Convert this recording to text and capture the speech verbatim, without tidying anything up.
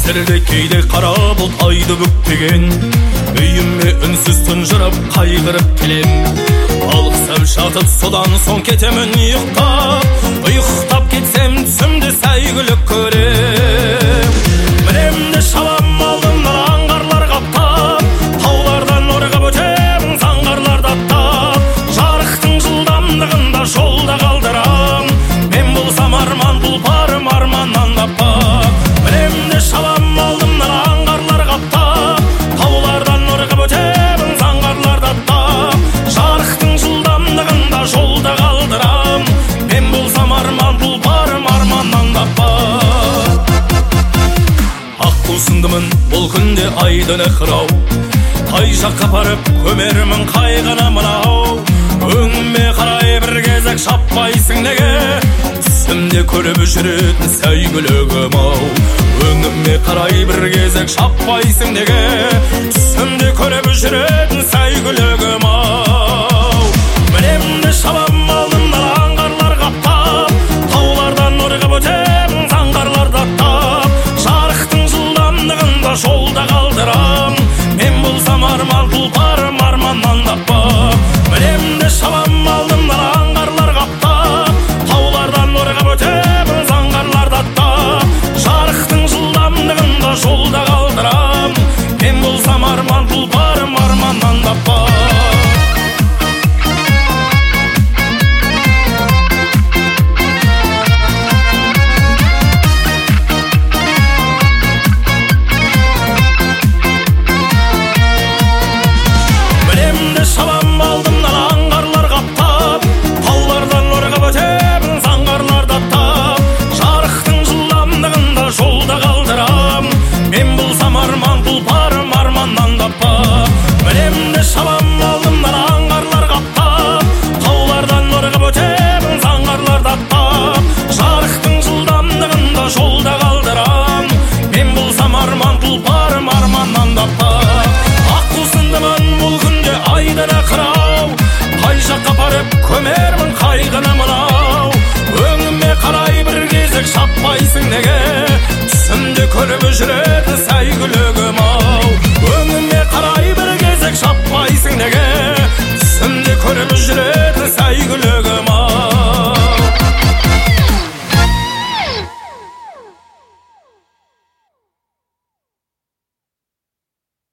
көтерілді кейде қара бұлт айды бүктеген. Үйіме үнсіз тұнжырап қайғырып келем. Алқысып жатып содан соң кетемін ұйықтап. Ұйықтап кетсем түсімді сәйгүлік көрем. Мінемді шалам алдымнан аңғарлар қаптап. Таулардан орғап өтемін заңғарларды аттап. Жарықтың жылдамдығында жолда қалдырам. Мен болсам арман тұлпарым арманнан таппақ. Мінемді шалам алдымнан аңғарлар қаптап. Таулардан орғап өтемін заңғарларды аттап. Жарықтың жылдамдығында жолда қалдырам. Мен болсам арман тұлпарым арманнан таппақ. Аққусындымын бұл күнде айдын қырау. Қай жаққа апарып көмермін қайғыны мынау. Өңіме қарай бір кезек шаппайсың неге? Түсімде көріп жүретін сәйгүлігім-ау. Өңіме қарай бір кезек шаппайсың неге? Түсімде көріп жүретін сәйгүлігім-ау. Мінемді шалам алдымнан аңғарлар қаптап. Таулардан орғап өтемін заңғарларды аттап. Жарықтың жылдамдығында жолда қалдырам. Мен болсам арман тұлпарым арманнан таппақ. Мінемді шалам алдымнан аңғарлар қаптап. Таулардан орғап өтемін заңғарларды аттап. Жарықтың жылдамдығында жолда қалдырам. Мен болсам арман тұлпарым арманнан таппақ. Шалам алдымнан аңғарлар қаптап. Таулардан орғап өтемін заңғарларды аттап. Жарықтың жылдамдығында жолда қалдырам. Мен болсам арман тұлпарым арманнан таппақ. Мінемді шалам алдымнан аңғарлар қаптап. Таулардан орғап өтемін заңғарларды аттап. Жарықтың жылдамдығында жолда қалдырам. Мен болсам арман тұлпарым арманнан таппақ. Аққусындымын бұл күнде айдыны қырау. Қай жаққа апарып көмермін қайғыны мынау. Өңіме қарай бір кезек шаппайсың неге? Түсімде көріп жүретін